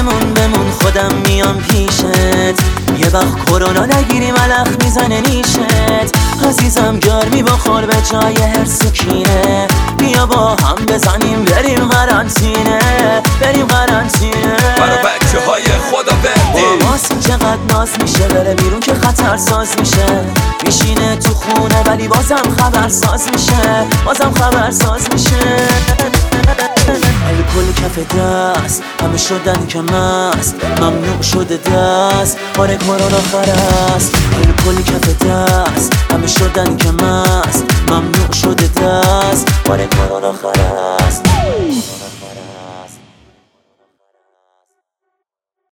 بمون خودم میام پیشت، یه وقت کرونا نگیری ملخ میزنه نیشت. عزیزم گرمی بخور به جای هر سکینه، بیا با هم بزنیم بریم قرنطینه، بریم قرنطینه. برا بچه های خدا بردی ماست چقدر ناز میشه، بره بیرون که خطر ساز میشه. میشینه تو خونه ولی بازم خبر ساز میشه، بازم خبر ساز میشه. الکل کف دست همه شدن که مست، ممنوع شده دست آره کرونا خرست. الکل کف دست همه شدن که مست، ممنوع شده دست آره کرونا خرست.